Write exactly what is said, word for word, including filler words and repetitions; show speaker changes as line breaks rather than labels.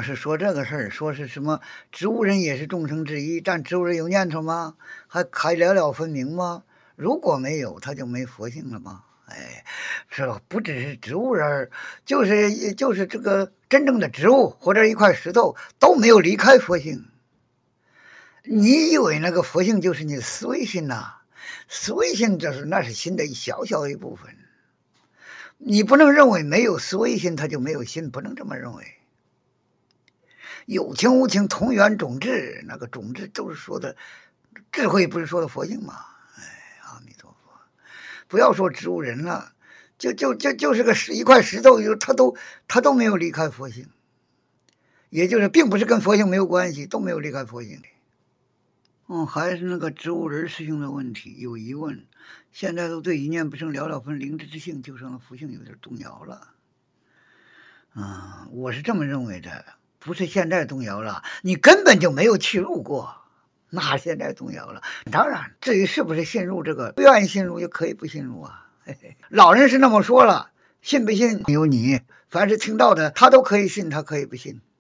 是说这个事儿，说是什么植物人也是众生之一，但植物人有念头吗？还还了了分明吗？如果没有，他就没佛性了吗？哎，是吧？不只是植物人，就是就是这个真正的植物或者一块石头都没有离开佛性。你以为那个佛性就是你的思维心呐、啊？思维心这是那是心的一小小一部分。你不能认为没有思维心它就没有心，不能这么认为。有情无情同源种智，那个种智都是说的智慧，不是说的佛性吗？哎，阿弥陀佛！不要说植物人了，就就就就是个石一块石头，他都他都没有离开佛性，也就是并不是跟佛性没有关系，都没有离开佛性。嗯，还是那个植物人实性的问题有疑问，现在都对一念不生了了分灵知之性就生了福性有点动摇了。嗯，我是这么认为的，不是现在动摇了，你根本就没有去入过，那现在动摇了。当然，至于是不是信入这个，不愿意信入就可以不信入啊。嘿嘿，老人是那么说了，信不信由你，凡是听到的他都可以信，他可以不信。